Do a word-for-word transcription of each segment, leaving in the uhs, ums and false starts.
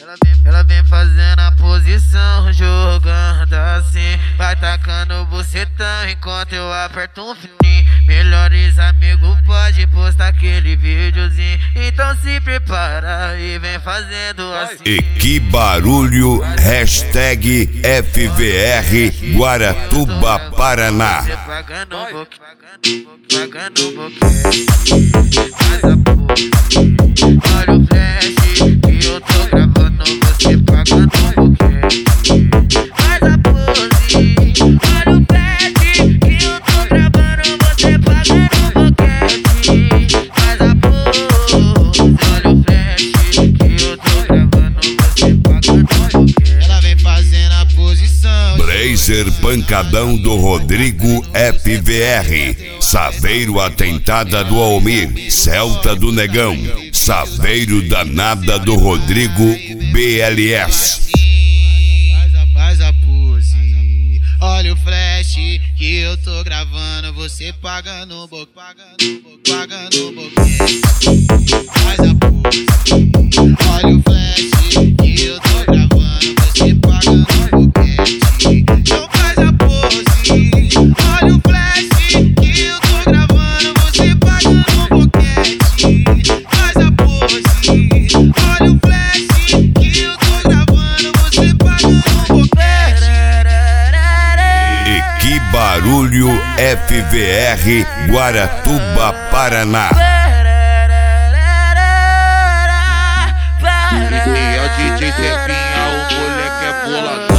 Ela vem, ela vem fazendo a posição, jogando assim, vai tacando o bucetão enquanto eu aperto um fininho. Melhores amigos pode postar aquele videozinho, então se prepara e vem fazendo assim. E que barulho, hashtag F V R Guaratuba, Paraná. Você pagando um pouquinho, pagando um pouquinho, faz a pose, olha o flash que eu tô gravando, você pagando um pouquinho, faz a pose, olha o flash que eu tô gravando, você pagando um pouquinho, faz a pose, olha o flash que eu tô gravando, você pagando um pouquinho. Ela vem fazendo a posição, Blazer pancadão do Rodrigo F V R, Saveiro atentada do Almir, Celta do Negão, Saveiro danada do Rodrigo B L S. Faz a, faz a pose, olha o flash que eu tô gravando, você pagando um pouco, pagando um pouco, pagando um pouquinho. Faz a pose, olha o flash que eu tô gravando, você pagando um pouquinho. Então faz a pose, olha o flash que eu tô gravando, você pagando um pouquinho. Faz a pose, olha o flash que eu tô gravando, você pagando um pouquinho. E que barulho, F V R Guaratuba, Paraná. Esse é o D J Zefinha, o moleque é boladão.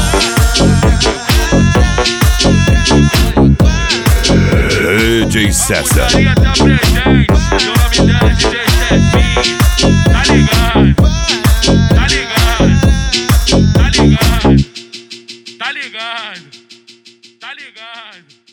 D J César. Maria tá presente, o nome dela é D J Zefinha. Tá ligado? Tá ligado? Tá ligado? Tá ligado? Tá ligado?